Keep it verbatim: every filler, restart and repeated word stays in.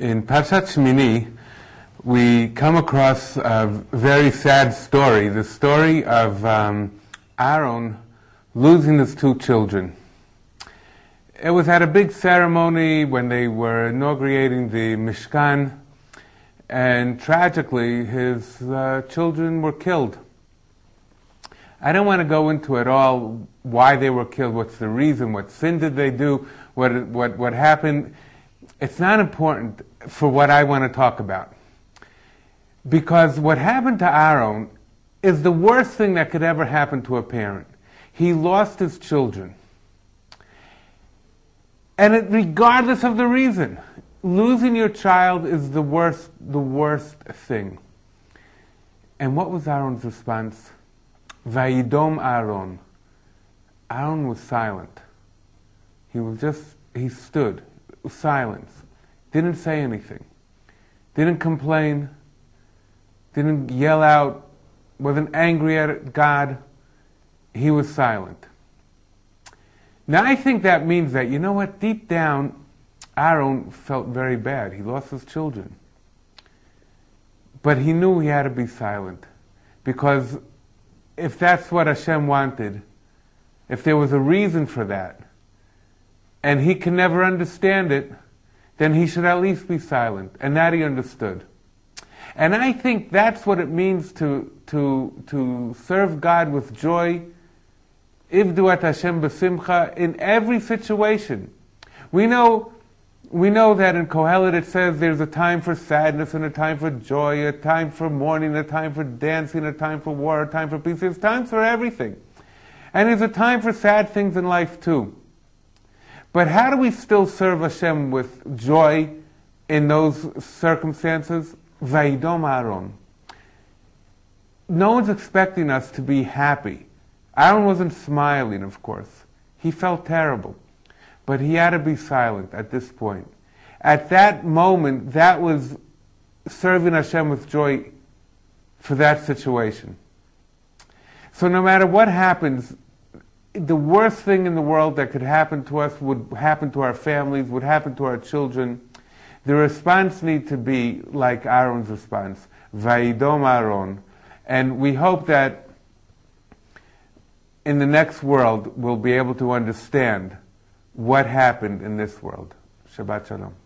In Parshat Shmini, we come across a very sad story, the story of um, Aaron losing his two children. It was at a big ceremony when they were inaugurating the Mishkan, and tragically his uh, children were killed. I don't want to go into it all, why they were killed, what's the reason, what sin did they do, what what what happened. It's not important for what I want to talk about. Because what happened to Aaron is the worst thing that could ever happen to a parent. He lost his children. And it, regardless of the reason, losing your child is the worst, the worst thing. And what was Aaron's response? Vayidom Aaron. Aaron was silent. He was just, he stood, silence. Didn't say anything. Didn't complain. Didn't yell out. Wasn't angry at God. He was silent. Now I think that means that, you know what, deep down, Aaron felt very bad. He lost his children. But he knew he had to be silent. Because if that's what Hashem wanted, if there was a reason for that, and he can never understand it, then he should at least be silent. And that he understood. And I think that's what it means to to to serve God with joy, Ivdu et Hashem b'simcha, in every situation. We know we know that in Kohelet it says there's a time for sadness and a time for joy, a time for mourning, a time for dancing, a time for war, a time for peace. There's times for everything. And there's a time for sad things in life too. But how do we still serve Hashem with joy in those circumstances? Vayidom Aaron. No one's expecting us to be happy. Aaron wasn't smiling, of course. He felt terrible. But he had to be silent at this point. At that moment, that was serving Hashem with joy for that situation. So no matter what happens, the worst thing in the world that could happen to us would happen to our families, would happen to our children. The response needs to be like Aaron's response, Vayidom Aaron. And we hope that in the next world we'll be able to understand what happened in this world. Shabbat Shalom.